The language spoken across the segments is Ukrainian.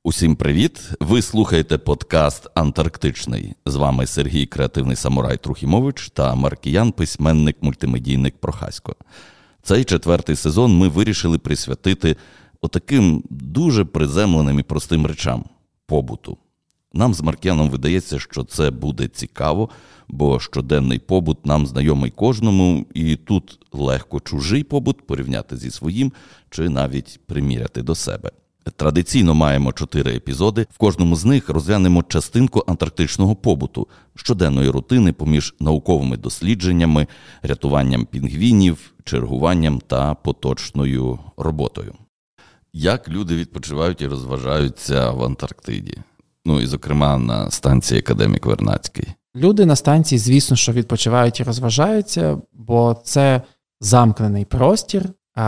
Усім привіт! Ви слухаєте подкаст «Антарктичний». З вами Сергій Креативний Самурай Трухімович та Маркіян, письменник-мультимедійник Прохасько. Цей 4-й сезон ми вирішили присвятити отаким дуже приземленим і простим речам – побуту. Нам з Маркіяном видається, що це буде цікаво, бо щоденний побут нам знайомий кожному, і тут легко чужий побут порівняти зі своїм чи навіть приміряти до себе. Традиційно маємо 4 епізоди. В кожному з них розглянемо частинку антарктичного побуту, щоденної рутини поміж науковими дослідженнями, рятуванням пінгвінів, чергуванням та поточною роботою. Як люди відпочивають і розважаються в Антарктиді? Ну і, зокрема, на станції Академік Вернадський. Люди на станції, звісно, що відпочивають і розважаються, бо це замкнений простір,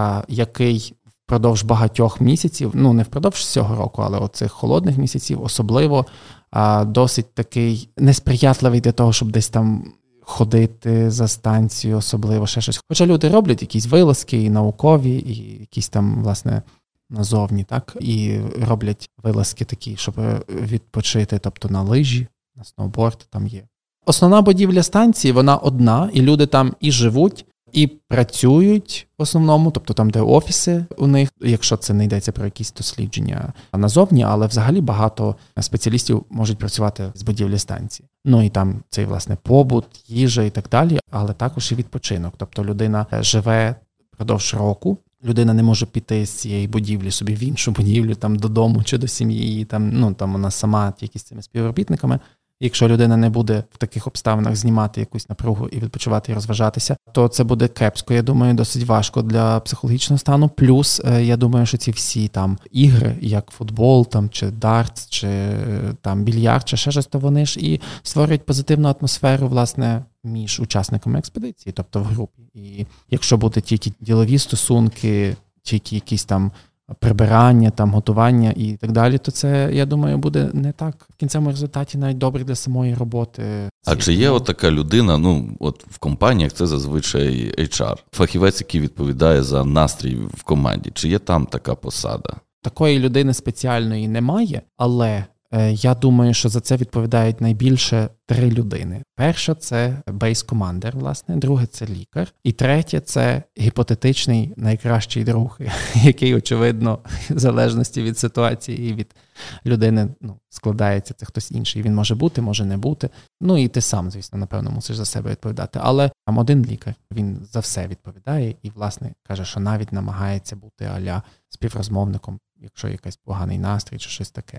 який впродовж багатьох місяців, не впродовж всього року, але оцих холодних місяців особливо, досить такий несприятливий для того, щоб десь там ходити за станцію, особливо ще щось. Хоча люди роблять якісь вилазки і наукові, і якісь там, власне, назовні, так, і роблять вилазки такі, щоб відпочити, тобто на лижі, на сноуборд там є. Основна будівля станції, вона одна, і люди там і живуть, і працюють в основному, тобто там, де офіси у них, якщо це не йдеться про якісь дослідження назовні, але взагалі багато спеціалістів можуть працювати з будівлі станції. Ну і там цей, власне, побут, їжа і так далі, але також і відпочинок. Тобто людина живе впродовж року, людина не може піти з цієї будівлі собі в іншу будівлю, там додому чи до сім'ї, там вона сама тільки з цими співробітниками. Якщо людина не буде в таких обставинах знімати якусь напругу і відпочивати і розважатися, то це буде кепсько, я думаю, досить важко для психологічного стану. Плюс, я думаю, що ці всі там ігри, як футбол, там, чи дартс, чи там більярд, чи ще щось, то вони ж і створюють позитивну атмосферу, власне, між учасниками експедиції, тобто в групі. І якщо будуть тільки ділові стосунки, тільки якісь там прибирання, там, готування і так далі, то це, я думаю, буде не так в кінцевому результаті навіть добре для самої роботи. А чи є така людина, от в компаніях це зазвичай HR, фахівець, який відповідає за настрій в команді, чи є там така посада? Такої людини спеціальної немає, але я думаю, що за це відповідають найбільше 3 людини. Перша – це бейс-командер, власне, друге – це лікар, і третє – це гіпотетичний найкращий друг, який, очевидно, в залежності від ситуації і від людини складається, це хтось інший. Він може бути, може не бути. Ну і ти сам, звісно, напевно, мусиш за себе відповідати. Але там один лікар, він за все відповідає і, власне, каже, що навіть намагається бути а-ля співрозмовником, якщо якийсь поганий настрій чи щось таке.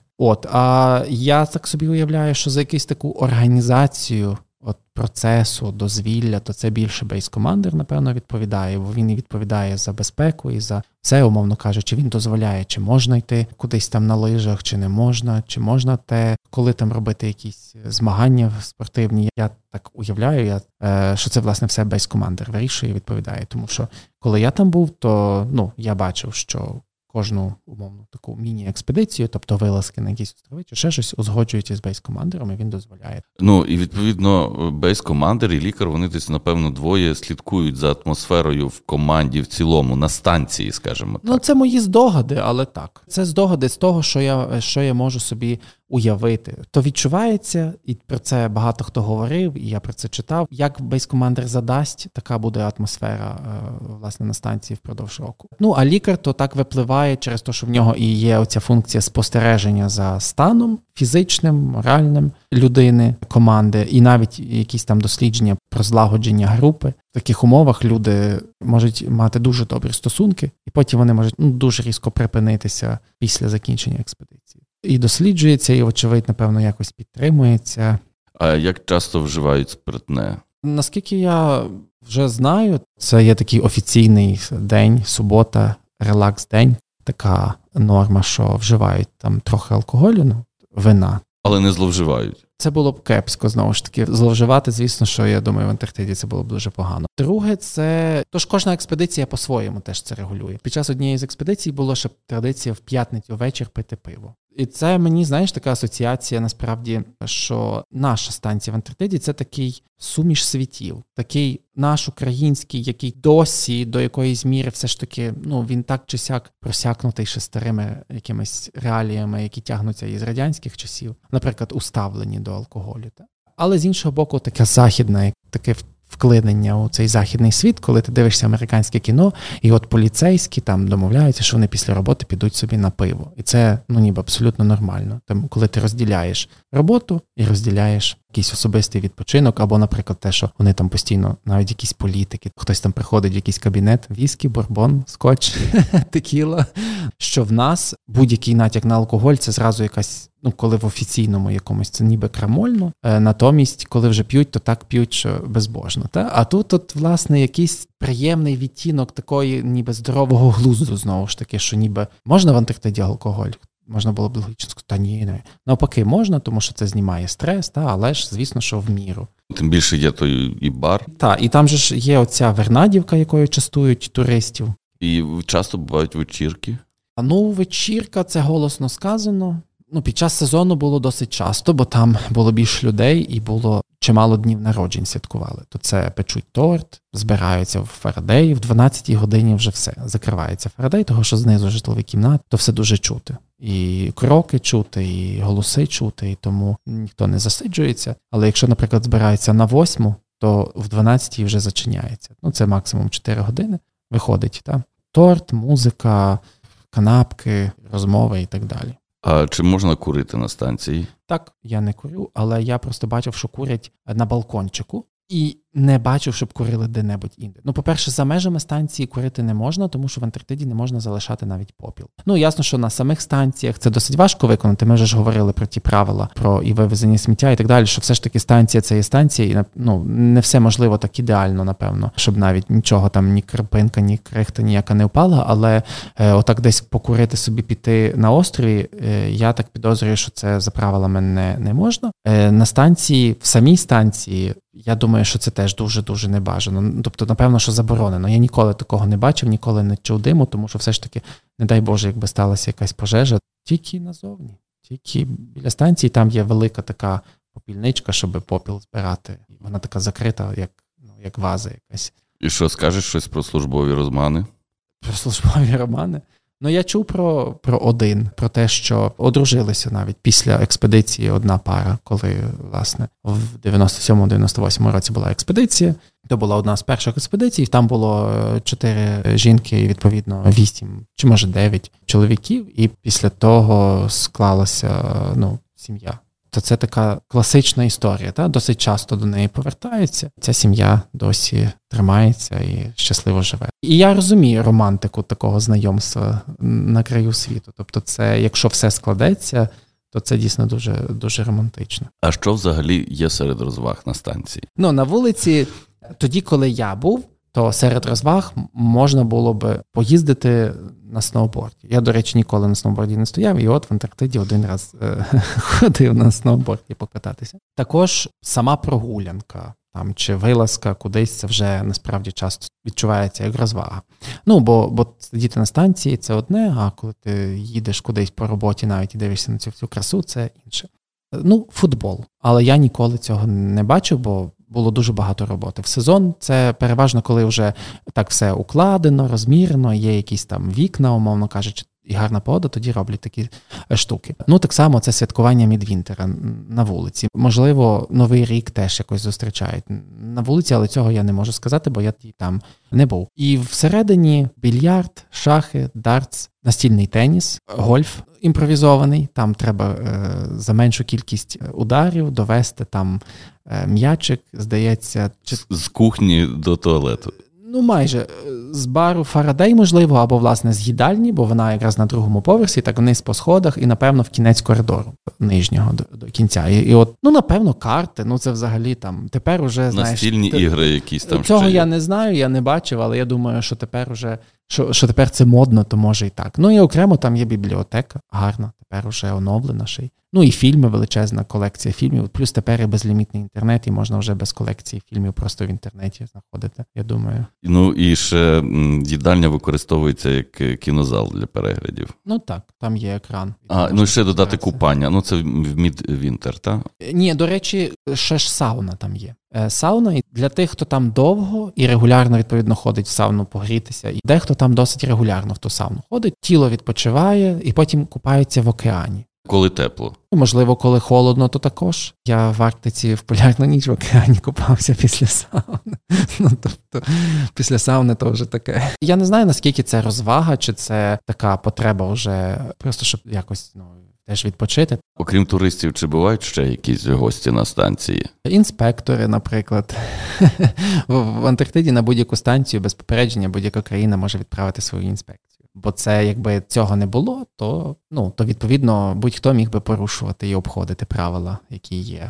А я так собі уявляю, що за якусь таку організацію процесу, дозвілля, то це більше бейс-командер, напевно, відповідає, бо він і відповідає за безпеку і за все, умовно кажучи, він дозволяє, чи можна йти кудись там на лижах, чи не можна, чи можна коли там робити якісь змагання спортивні. Я так уявляю, що це, власне, все бейс-командер вирішує і відповідає. Тому що, коли я там був, то, я бачив, що кожну, умовну, таку міні-експедицію, тобто вилазки на якісь острови, чи ще щось узгоджують з бейс-командером, і він дозволяє. І, відповідно, бейс-командер і лікар, вони десь, напевно, двоє слідкують за атмосферою в команді в цілому, на станції, скажімо так. Це мої здогади, але так. Це здогади з того, що я можу собі уявити. То відчувається, і про це багато хто говорив, і я про це читав. Як бейс-командер задасть, така буде атмосфера, власне, на станції впродовж року. А лікар то так випливає через те, що в нього і є оця функція спостереження за станом фізичним, моральним людини, команди, і навіть якісь там дослідження про злагодження групи. В таких умовах люди можуть мати дуже добрі стосунки, і потім вони можуть дуже різко припинитися після закінчення експедиції. І досліджується, і, очевидно, напевно, якось підтримується. А як часто вживають спиртне? Наскільки я вже знаю, це є такий офіційний день, субота, релакс-день. Така норма, що вживають там трохи алкоголю, вина. Але не зловживають. Це було б кепсько, знову ж таки. Зловживати, звісно, що, я думаю, в Антарктиді це було б дуже погано. Друге, тож кожна експедиція по-своєму теж це регулює. Під час однієї з експедицій була ще традиція в п'ятницю ввечері пити пиво. І це мені, знаєш, така асоціація, насправді, що наша станція в Антарктиді – це такий суміш світів. Такий наш український, який досі до якоїсь міри все ж таки, він так чи сяк просякнутий ще старими якимись реаліями, які тягнуться із радянських часів. Наприклад, уставлені до алкоголю. Але з іншого боку, таке західне, таке вклинення у цей західний світ, коли ти дивишся американське кіно, і от поліцейські там домовляються, що вони після роботи підуть собі на пиво. І це, ніби абсолютно нормально. Там, коли ти розділяєш роботу і розділяєш якийсь особистий відпочинок, або, наприклад, те, що вони там постійно, навіть якісь політики, хтось там приходить в якийсь кабінет, віскі, бурбон, скотч, текіла, що в нас будь-який натяк на алкоголь, це зразу якась, коли в офіційному якомусь, це ніби крамольно, натомість, коли вже п'ють, то так п'ють, що безбожно. Та? А тут, власне, якийсь приємний відтінок такої ніби здорового глузду, знову ж таки, що ніби можна в Антарктиді алкоголь? Можна було б логічно сказати, та ні. Навпаки, можна, тому що це знімає стрес, але ж, звісно, що в міру. Тим більше є той і бар. Так, і там же ж є оця Вернадівка, якою частують туристів. І часто бувають вечірки. Вечірка, це голосно сказано. Під час сезону було досить часто, бо там було більше людей і було чимало днів народжень святкували. То це печуть торт, збираються в Фарадеї, в 12-й годині вже все. Закривається Фарадей, того що знизу житлові кімнати, то все дуже чути. І кроки чути, і голоси чути, і тому ніхто не засиджується. Але якщо, наприклад, збирається на 8, то в 12-й вже зачиняється. Це максимум 4 години виходить. Та? Торт, музика, канапки, розмови і так далі. А чи можна курити на станції? Так, я не курю, але я просто бачив, що курять на балкончику. І не бачив, щоб курили де-небудь інде. По-перше, за межами станції курити не можна, тому що в Антарктиді не можна залишати навіть попіл. Ясно, що на самих станціях це досить важко виконати. Ми вже ж говорили про ті правила, про і вивезення сміття і так далі, що все ж таки станція це є станція, і не все можливо так ідеально, напевно, щоб навіть нічого там, ні крапинка, ні крихта ніяка не впала, але отак десь покурити собі піти на острові, я так підозрюю, що це за правилами не можна. На станції, в самій станції, я думаю, що це теж дуже-дуже небажано. Тобто, напевно, що заборонено. Я ніколи такого не бачив, ніколи не чув диму, тому що все ж таки, не дай Боже, якби сталася якась пожежа, тільки назовні. Тільки біля станції там є велика така попільничка, щоб попіл збирати. Вона така закрита, як ваза якась. І що, скажеш щось про службові романи? Про службові романи? Я чув про один, про те, що одружилися навіть після експедиції одна пара, коли, власне, в 97-98 році була експедиція. То була одна з перших експедицій, там було 4 жінки і, відповідно, 8 чи, може, 9 чоловіків, і після того склалася, сім'я. То це така класична історія, досить часто до неї повертаються. Ця сім'я досі тримається і щасливо живе. І я розумію романтику такого знайомства на краю світу. Тобто це, якщо все складеться, то це дійсно дуже, дуже романтично. А що взагалі є серед розваг на станції? На вулиці, тоді, коли я був, то серед розваг можна було би поїздити на сноуборді. Я, до речі, ніколи на сноуборді не стояв, і от в Антарктиді один раз ходив на сноуборді покататися. Також сама прогулянка там, чи вилазка кудись, це вже насправді часто відчувається як розвага. Бо сидіти на станції – це одне, а коли ти їдеш кудись по роботі навіть і дивишся на цю всю красу – це інше. Футбол. Але я ніколи цього не бачив, бо було дуже багато роботи. В сезон це переважно, коли вже так все укладено, розмірено, є якісь там вікна, умовно кажучи, і гарна погода, тоді роблять такі штуки. Так само це святкування Мідвінтера на вулиці. Можливо, Новий рік теж якось зустрічають на вулиці, але цього я не можу сказати, бо я там не був. І всередині більярд, шахи, дартс, настільний теніс, гольф імпровізований. Там треба за меншу кількість ударів довести там м'ячик, здається. З кухні до туалету. Майже. З бару Фарадей, можливо, або, власне, з їдальні, бо вона якраз на другому поверсі, так вниз по сходах і, напевно, в кінець коридору нижнього до кінця. І от, напевно, карти, це взагалі там, тепер уже, знаєш... Настільні ігри якісь там. Цього я не знаю, я не бачив, але я думаю, що тепер уже що тепер це модно, то може і так. Ну і окремо там є бібліотека, гарна, тепер уже оновлена ще й. Ну і фільми, величезна колекція фільмів, плюс тепер і безлімітний інтернет, і можна вже без колекції фільмів просто в інтернеті знаходити, я думаю. Ну і ще їдальня використовується як кінозал для переглядів. Ну так, там є екран. Ну ще додати купання, ну це в Мідвінтер, так? Ні, до речі, ще ж сауна там є. Сауна і для тих, хто там довго і регулярно, відповідно, ходить в сауну погрітися. І дехто там досить регулярно в ту сауну ходить, тіло відпочиває і потім купається в океані. Коли тепло. Можливо, коли холодно, то також. Я в Арктиці в полярну ніч в океані купався після сауни. Ну, тобто, після сауни то вже таке. Я не знаю, наскільки це розвага, чи це така потреба вже просто, щоб якось, теж відпочити. Окрім туристів, чи бувають ще якісь гості на станції? Інспектори, наприклад. В Антарктиді на будь-яку станцію без попередження будь-яка країна може відправити свою інспекцію. Бо це, якби цього не було, то відповідно, будь-хто міг би порушувати і обходити правила, які є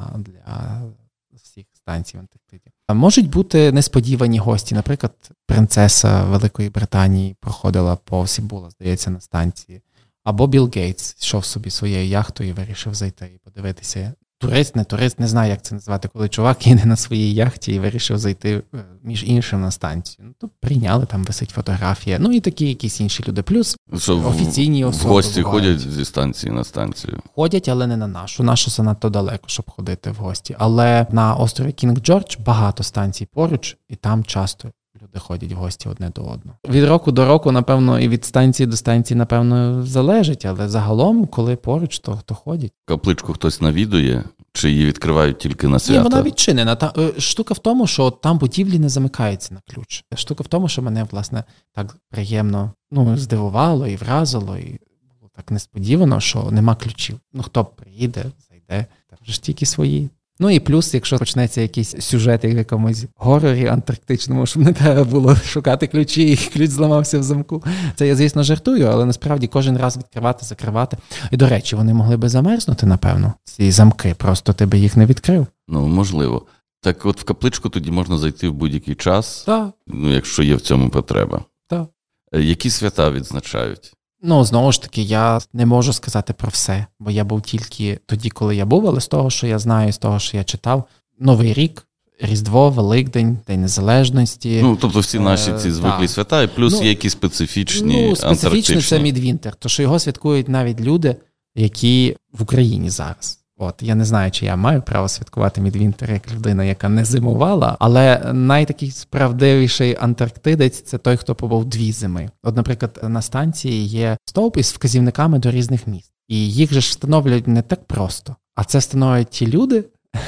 для всіх станцій в Антарктиді. А можуть бути несподівані гості. Наприклад, принцеса Великої Британії проходила повз і була, здається, на станції. Або Білл Гейтс йшов собі своєю яхтою і вирішив зайти і подивитися. Турист, не знаю, як це назвати, коли чувак їде на своїй яхті і вирішив зайти між іншим на станцію. То прийняли, там висить фотографія. Ну і такі якісь інші люди. Плюс офіційні особи. В гості бувають. Ходять зі станції на станцію? Ходять, але не на нашу. Нашу занадто далеко, щоб ходити в гості. Але на острові Кінг-Джордж багато станцій поруч, і там часто люди ходять в гості одне до одного. Від року до року, напевно, і від станції до станції, напевно, залежить, але загалом, коли поруч, то ходять. Капличку хтось навідує, чи її відкривають тільки на свята? Ні, вона відчинена. Штука в тому, що там будівлі не замикаються на ключ. Штука в тому, що мене, власне, так приємно здивувало і вразило, і було так несподівано, що нема ключів. Хто приїде, зайде, там вже ж тільки свої. Ну і плюс, якщо почнеться якийсь сюжет в якомусь горорі антарктичному, щоб не треба було шукати ключі, і ключ зламався в замку. Це я, звісно, жартую, але насправді кожен раз відкривати, закривати. І, до речі, вони могли би замерзнути, напевно, ці замки, просто ти би їх не відкрив. Можливо. Так от в капличку тоді можна зайти в будь-який час, якщо є в цьому потреба. Так. Які свята відзначають? Знову ж таки, я не можу сказати про все, бо я був тільки тоді, коли я був, але з того, що я знаю, з того, що я читав, Новий рік, Різдво, Великдень, День Незалежності. Тобто всі наші ці звиклі свята, і плюс є якісь специфічні антарктичні. Специфічно це Мідвінтер, то що його святкують навіть люди, які в Україні зараз. Я не знаю, чи я маю право святкувати Мідвінтер як людина, яка не зимувала, але найтакий справдивіший антарктидець – це той, хто побув 2 зими. Наприклад, на станції є стовп із вказівниками до різних міст. І їх же ж встановлюють не так просто, а це встановлюють ті люди,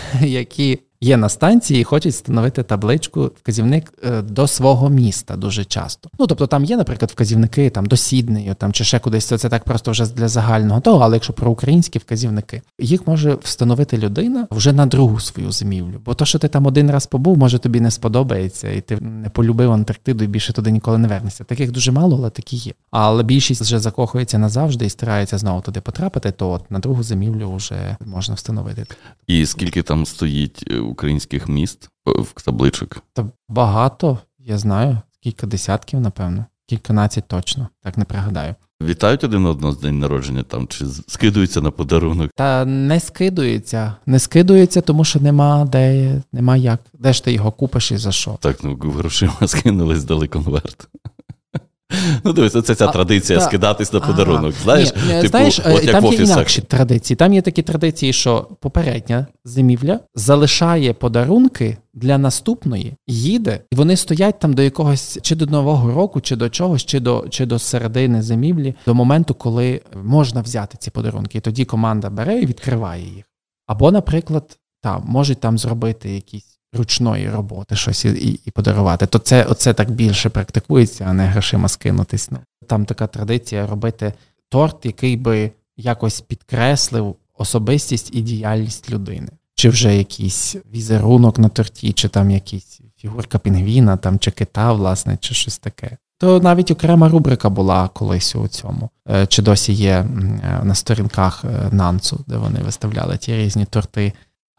які є на станції і хочуть встановити табличку, вказівник до свого міста дуже часто. Тобто там є, наприклад, вказівники до Сіднею, чи ще кудись, це так просто вже для загального того, але якщо про українські вказівники, їх може встановити людина вже на другу свою зимівлю. Бо то, що ти там один раз побув, може тобі не сподобається, і ти не полюбив Антарктиду і більше туди ніколи не вернешся. Таких дуже мало, але такі є. Але більшість вже закохується назавжди і старається знову туди потрапити, то на другу зимівлю вже можна встановити. І скільки там стоїть українських міст в табличок? Та багато, я знаю, кілька десятків, напевно. Кільканадцять точно, так не пригадаю. Вітають один одного з день народження там, чи скидуються на подарунок? Та не скидуються, тому що нема як. Де ж ти його купиш і за що? Так, грошима скинулись, дали конверт. Дивись, це ця традиція скидатись на подарунок. Знаєш, як там є інакші традиції. Там є такі традиції, що попередня зимівля залишає подарунки для наступної, їде, і вони стоять там до якогось, чи до Нового року, чи до чогось, чи до середини зимівлі, до моменту, коли можна взяти ці подарунки. І тоді команда бере і відкриває їх. Або, наприклад, можуть там зробити якісь ручної роботи щось і подарувати, то оце так більше практикується, а не грошима скинутись. Там така традиція робити торт, який би якось підкреслив особистість і діяльність людини. Чи вже якийсь візерунок на торті, чи там якась фігурка пінгвіна, чи кита, власне, чи щось таке. То навіть окрема рубрика була колись у цьому. Чи досі є на сторінках Нансу, де вони виставляли ті різні торти.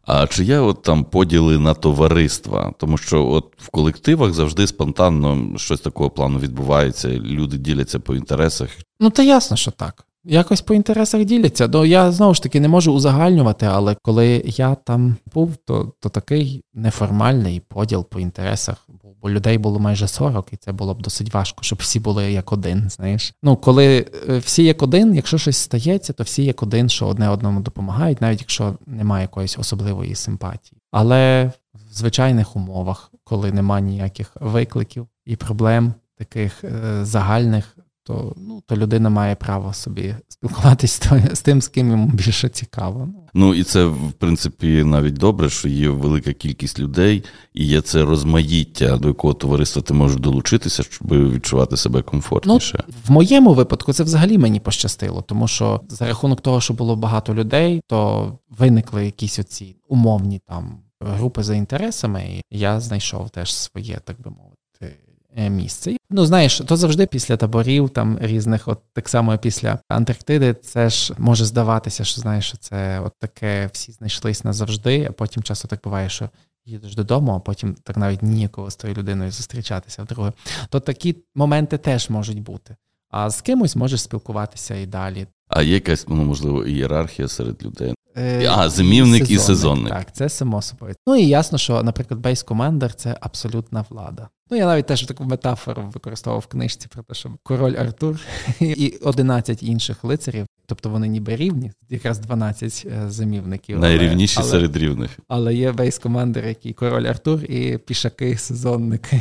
А чи є от там поділи на товариства? Тому що от в колективах завжди спонтанно щось такого плану відбувається, люди діляться по інтересах. Ну, та ясно, що так. Якось по інтересах діляться. Я, знову ж таки, не можу узагальнювати, але коли я там був, то такий неформальний поділ по інтересах був. Бо людей було майже 40, і це було б досить важко, щоб всі були як один, знаєш. Ну, коли всі як один, якщо щось стається, то всі як один, що одне одному допомагають, навіть якщо немає якоїсь особливої симпатії. Але в звичайних умовах, коли немає ніяких викликів і проблем таких загальних, то людина має право собі спілкуватися з тим, з ким йому більше цікаво. Ну, і це, в принципі, навіть добре, що є велика кількість людей, і є це розмаїття, до якого товариства ти можеш долучитися, щоб відчувати себе комфортніше. Ну, в моєму випадку це взагалі мені пощастило, тому що за рахунок того, що було багато людей, то виникли якісь оці умовні там групи за інтересами, і я знайшов теж своє, так би мовити, місце. Ну, знаєш, то завжди після таборів, там різних, от так само після Антарктиди, це ж може здаватися, що, знаєш, це от таке, всі знайшлись назавжди, а потім часто так буває, що їдеш додому, а потім так навіть ніякого з тою людиною зустрічатися вдруге. То такі моменти теж можуть бути. А з кимось можеш спілкуватися і далі. А є якась, можливо, ієрархія серед людей? Зимівник і сезонник. Так, це само собою. Ну і ясно, що, наприклад, бейс-командер – це абсолютна влада. Ну, я навіть теж таку метафору використовував в книжці про те, що король Артур і 11 інших лицарів, тобто вони ніби рівні, якраз 12 зимівників. Найрівніші серед рівних. Але є бейс-командер, який король Артур і пішаки, сезонники.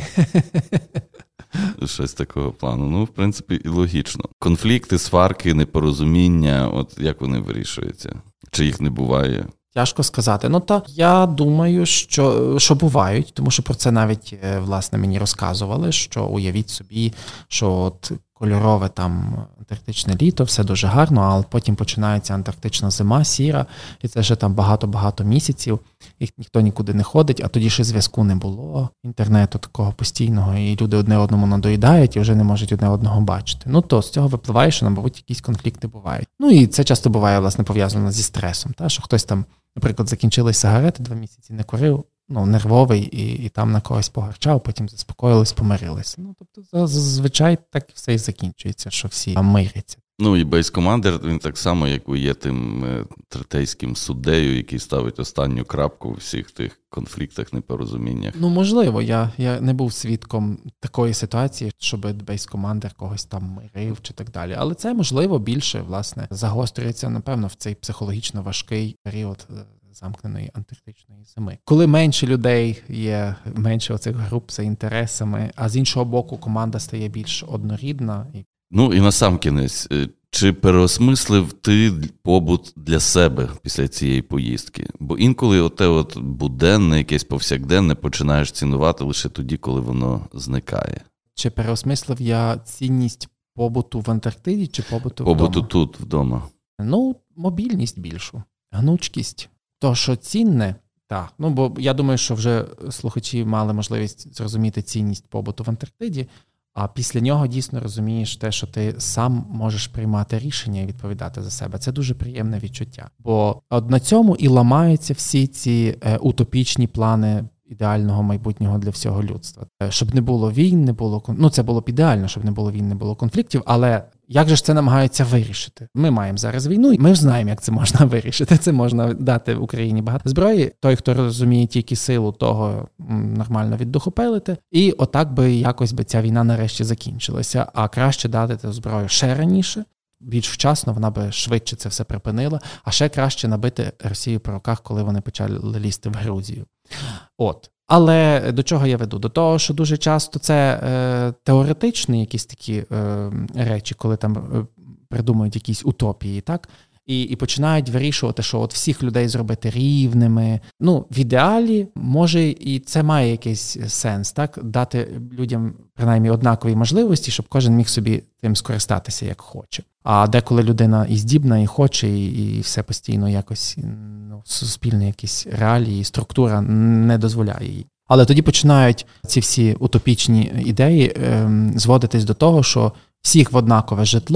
Щось такого плану. Ну, в принципі, і логічно. Конфлікти, сварки, непорозуміння, от як вони вирішуються? Чи їх не буває? Тяжко сказати. Ну, та я думаю, що бувають, тому що про це навіть, власне, мені розказували, що уявіть собі, що от кольорове там антарктичне літо, все дуже гарно, але потім починається антарктична зима, сіра, і це вже там багато-багато місяців, і ніхто нікуди не ходить, а тоді ще зв'язку не було, інтернету такого постійного, і люди одне одному надоїдають і вже не можуть одне одного бачити. Ну, то з цього випливає, що, мабуть, якісь конфлікти бувають. Ну, і це часто буває, власне, пов'язано зі стресом, та, що хтось там, наприклад, закінчились сигарети, 2 місяці не курив, ну, нервовий, і там на когось погарчав, потім заспокоїлись, помирились. Ну, тобто, зазвичай так все і закінчується, що всі миряться. Ну, і бейс-командер, він так само, як є тим третейським суддею, який ставить останню крапку у всіх тих конфліктах, непорозуміннях. Ну, можливо, я не був свідком такої ситуації, щоб бейс-командер когось там мирив чи так далі. Але це, можливо, більше, власне, загострюється, напевно, в цей психологічно важкий період замкненої антарктичної зими. Коли менше людей є, менше оцих груп за інтересами, а з іншого боку команда стає більш однорідна. Ну і насамкінець, чи переосмислив ти побут для себе після цієї поїздки? Бо інколи оте от буденне, якесь повсякденне починаєш цінувати лише тоді, коли воно зникає. Чи переосмислив я цінність побуту в Антарктиді, чи побуту вдома? Побуту тут, вдома. Ну, мобільність більшу, гнучкість. То, що цінне, так. Ну, бо я думаю, що вже слухачі мали можливість зрозуміти цінність побуту в Антарктиді, а після нього дійсно розумієш те, що ти сам можеш приймати рішення і відповідати за себе. Це дуже приємне відчуття. Бо от на цьому і ламаються всі ці утопічні плани ідеального майбутнього для всього людства. Щоб не було війн, не було... Ну, це було б ідеально, щоб не було війн, не було конфліктів, але як же ж це намагаються вирішити? Ми маємо зараз війну, і ми ж знаємо, як це можна вирішити. Це можна дати Україні багато зброї. Той, хто розуміє тільки силу, того нормально віддухопелити. І отак би якось би ця війна нарешті закінчилася. А краще дати ту зброю ще раніше, більш вчасно, вона би швидше це все припинила. А ще краще набити Росію по руках, коли вони почали лізти в Грузію. От. Але до чого я веду? До того, що дуже часто це теоретичні якісь такі речі, коли там придумують якісь утопії, так? І починають вирішувати, що от всіх людей зробити рівними. Ну, в ідеалі, може, і це має якийсь сенс, так? Dати людям, принаймні, однакові можливості, щоб кожен міг собі тим скористатися, як хоче. А деколи людина і здібна, і хоче, і все постійно якось, ну, суспільні якісь реалії, структура не дозволяє їй. Але тоді починають ці всі утопічні ідеї зводитись до того, що всіх в однакове житло,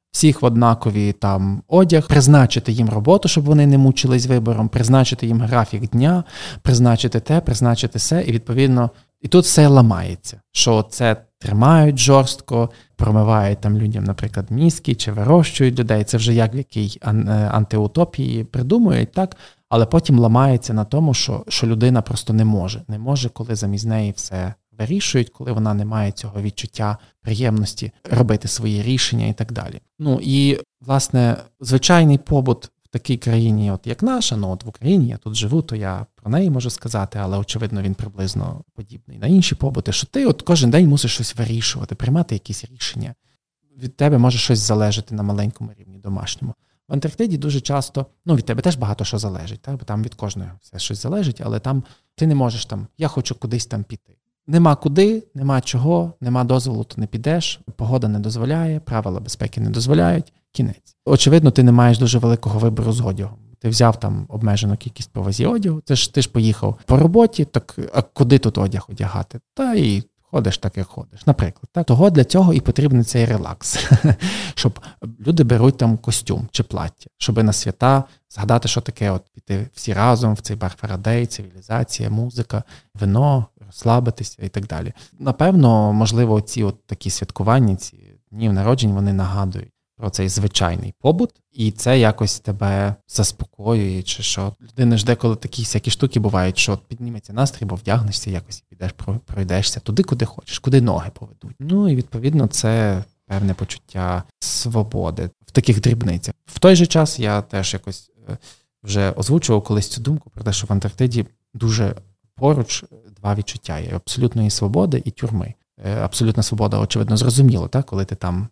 всіх в однакові там одяг, призначити їм роботу, щоб вони не мучились вибором, призначити їм графік дня, призначити те, призначити се, і відповідно, і тут все ламається, що це тримають жорстко, промивають там людям, наприклад, мізки, чи вирощують людей, це вже як в якій антиутопії придумують, так? Але потім ламається на тому, що людина просто не може, коли замість неї все вирішують, коли вона не має цього відчуття приємності робити свої рішення і так далі. Ну і, власне, звичайний побут в такій країні, от як наша, ну от в Україні я тут живу, то я про неї можу сказати, але, очевидно, він приблизно подібний на інші побути, що ти от кожен день мусиш щось вирішувати, приймати якісь рішення. Від тебе може щось залежати на маленькому рівні домашньому. В Антарктиді дуже часто, ну від тебе теж багато що залежить, так? Бо там від кожного все щось залежить, але там ти не можеш там, я хочу кудись там піти. Нема куди, нема чого, нема дозволу, то не підеш, погода не дозволяє, правила безпеки не дозволяють, кінець. Очевидно, ти не маєш дуже великого вибору з одягом. Ти взяв там обмежену кількість по вазі одягу, ти ж поїхав по роботі, так а куди тут одяг одягати? Та і ходиш так, як ходиш, наприклад. Так? Того для цього і потрібен цей релакс, щоб люди беруть там костюм чи плаття, щоб на свята згадати, що таке от піти всі разом в цей бар Фарадей, цивілізація, музика, вино, розслабитися і так далі. Напевно, можливо, ці от такі святкування, ці днів народжень, вони нагадують про цей звичайний побут, і це якось тебе заспокоює, чи що. Людина ж деколи такі всякі штуки бувають, що підніметься настрій, бо вдягнешся якось, підеш, пройдешся туди, куди хочеш, куди ноги поведуть. Ну і відповідно це певне почуття свободи в таких дрібницях. В той же час я теж якось вже озвучував колись цю думку про те, що в Антарктиді дуже поруч два відчуття є: абсолютної свободи і тюрми. Абсолютна свобода, очевидно, зрозуміло, так, коли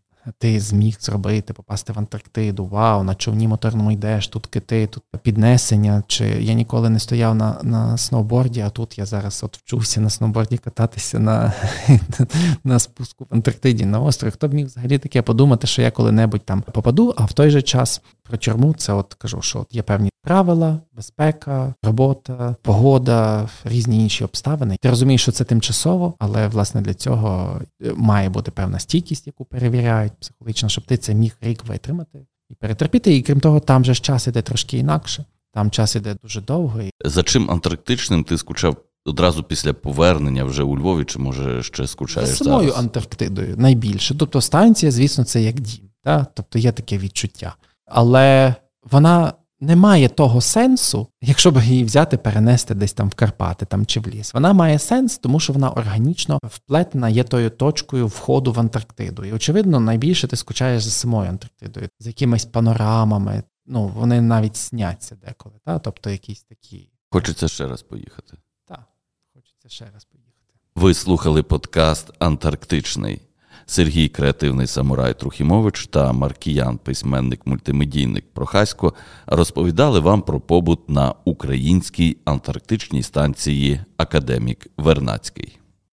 ти зміг зробити, попасти в Антарктиду, вау, на човні моторному йдеш, тут кити, тут піднесення, чи я ніколи не стояв на сноуборді, а тут я зараз от вчуся на сноуборді кататися на спуску в Антарктиді, на острові. Хто б міг взагалі таке подумати, що я коли-небудь там попаду, а в той же час про тюрму це от кажу, що от є певні правила, безпека, робота, погода, різні інші обставини. Ти розумієш, що це тимчасово, але, власне, для цього має бути певна стійкість, яку перевіряють психологічно, щоб ти це міг рік витримати і перетерпіти. І, крім того, там же ж час іде трошки інакше. Там час іде дуже довго. За чим антарктичним ти скучав одразу після повернення вже у Львові, чи, може, ще скучаєш зараз? За самою Антарктидою найбільше. Тобто станція, звісно, це як дім. Так? Тобто є таке відчуття. Але вона не має того сенсу, якщо б її взяти, перенести десь там в Карпати там, чи в ліс. Вона має сенс, тому що вона органічно вплетена, є тою точкою входу в Антарктиду. І, очевидно, найбільше ти скучаєш за самою Антарктидою, з якимись панорамами. Ну, вони навіть сняться деколи. Та? Тобто якісь такі... Хочеться ще раз поїхати. Так, хочеться ще раз поїхати. Ви слухали подкаст «Антарктичний». Сергій Креативний самурай Трухімович та Маркіян, письменник-мультимедійник Прохасько, розповідали вам про побут на українській антарктичній станції «Академік Вернадський».